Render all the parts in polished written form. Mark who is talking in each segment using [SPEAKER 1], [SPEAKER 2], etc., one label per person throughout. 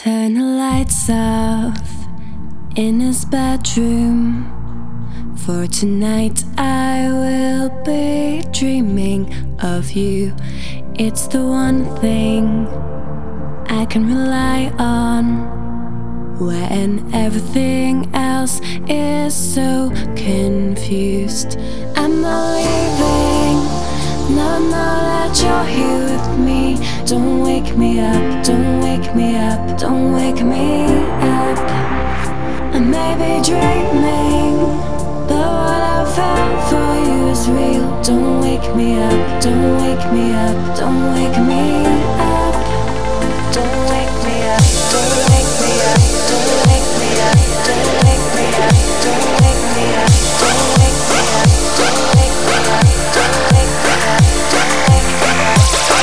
[SPEAKER 1] Turn the lights off in his bedroom. For tonight I will be dreaming of you. It's the one thing I can rely on when everything else is so confused. I'm not leaving, no, that you're here with me. Don't wake me up, don't wake me up, don't wake me up. I may be dreaming, but what I felt for you is real. Don't wake me up, don't wake me up, don't wake me up. Don't wake me up, don't wake me up, don't wake me up, don't wake me up, don't wake me up, don't wake me up, don't wake me up, don't wake me up, don't wake me up.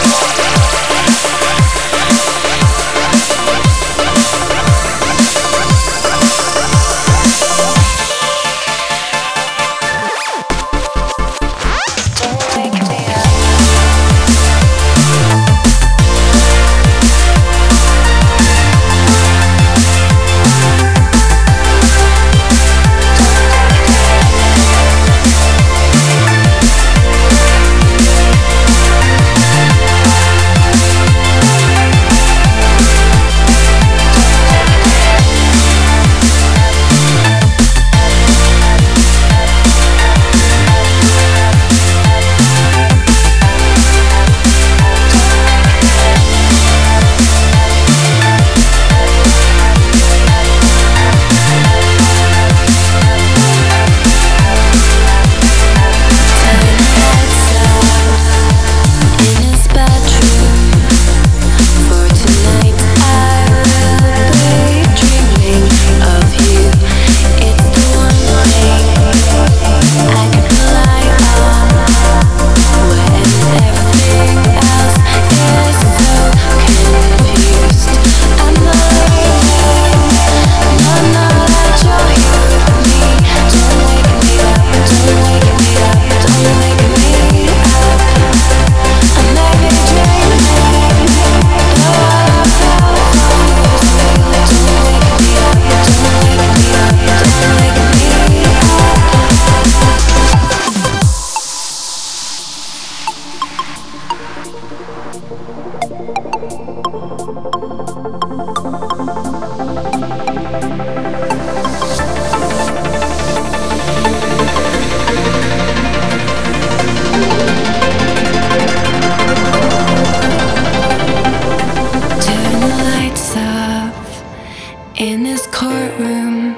[SPEAKER 1] In this courtroom,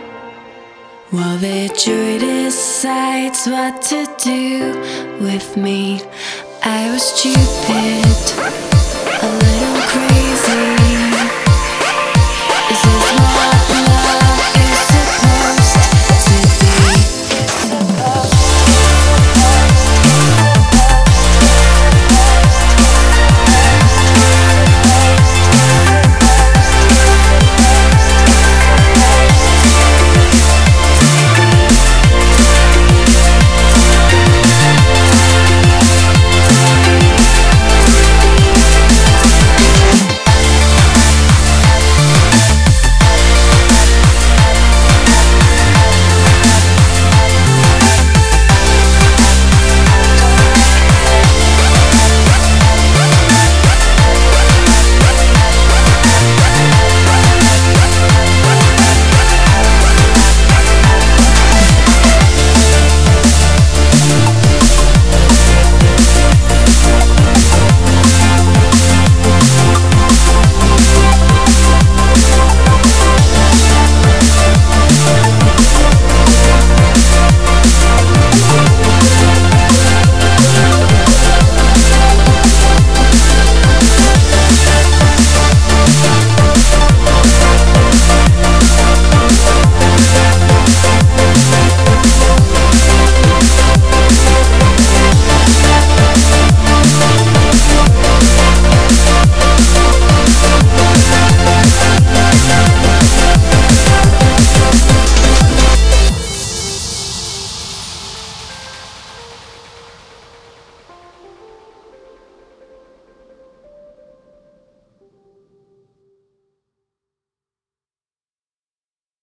[SPEAKER 1] while the jury decides what to do with me, I was stupid, a little crazy.